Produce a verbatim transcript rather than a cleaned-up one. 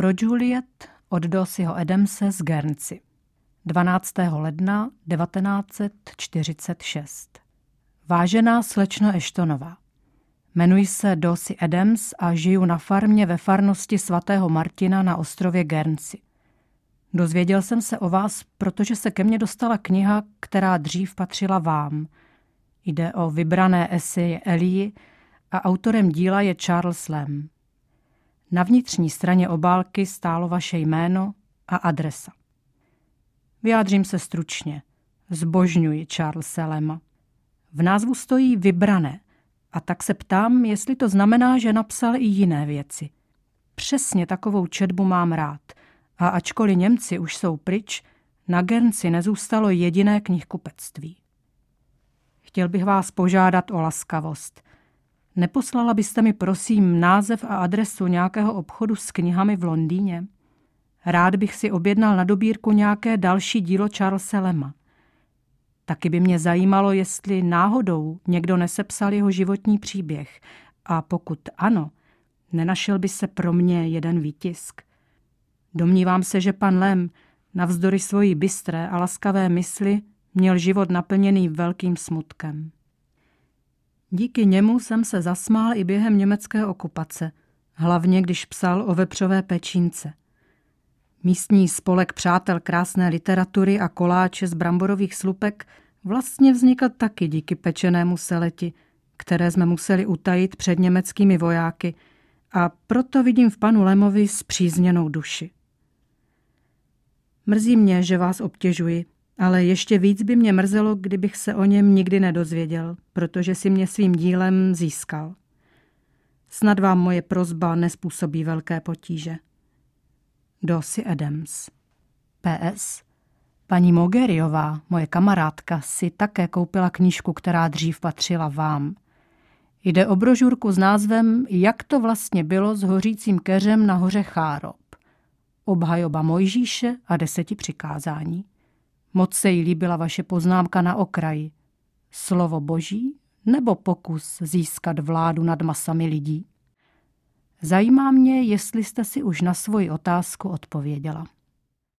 Pro Juliet od Dorseyho Adamse z Guernsey. dvanáctého ledna devatenáct set čtyřicet šest. Vážená slečno Ashtonová, jmenuji se Dorsey Adams a žiju na farmě ve farnosti svatého Martina na ostrově Guernsey. Dozvěděl jsem se o vás, protože se ke mně dostala kniha, která dřív patřila vám. Jde o vybrané eseje Ellie a autorem díla je Charles Lamb. Na vnitřní straně obálky stálo vaše jméno a adresa. Vyjádřím se stručně. Zbožňuji Charlese Lamba. V názvu stojí vybrané a tak se ptám, jestli to znamená, že napsal i jiné věci. Přesně takovou četbu mám rád a ačkoliv Němci už jsou pryč, na Guernsey nezůstalo jediné knihkupectví. Chtěl bych vás požádat o laskavost. Neposlala byste mi prosím název a adresu nějakého obchodu s knihami v Londýně? Rád bych si objednal na dobírku nějaké další dílo Charlese Lamba. Taky by mě zajímalo, jestli náhodou někdo nesepsal jeho životní příběh a pokud ano, nenašel by se pro mě jeden výtisk. Domnívám se, že pan Lamb navzdory svojí bystré a laskavé mysli měl život naplněný velkým smutkem. Díky němu jsem se zasmál i během německé okupace, hlavně když psal o vepřové pečínce. Místní spolek přátel krásné literatury a koláče z bramborových slupek vlastně vznikl taky díky pečenému seleti, které jsme museli utajit před německými vojáky a proto vidím v panu Lambovi spřízněnou duši. Mrzí mě, že vás obtěžuji, ale ještě víc by mě mrzelo, kdybych se o něm nikdy nedozvěděl, protože si mě svým dílem získal. Snad vám moje prosba nezpůsobí velké potíže. Dorsey Adams. P S. Paní Mogeriová, moje kamarádka, si také koupila knížku, která dřív patřila vám. Jde o brožurku s názvem Jak to vlastně bylo s hořícím keřem na hoře Chárob. Obhajoba Mojžíše a deseti přikázání. Moc se jí líbila vaše poznámka na okraji. Slovo Boží nebo pokus získat vládu nad masami lidí? Zajímá mě, jestli jste si už na svoji otázku odpověděla.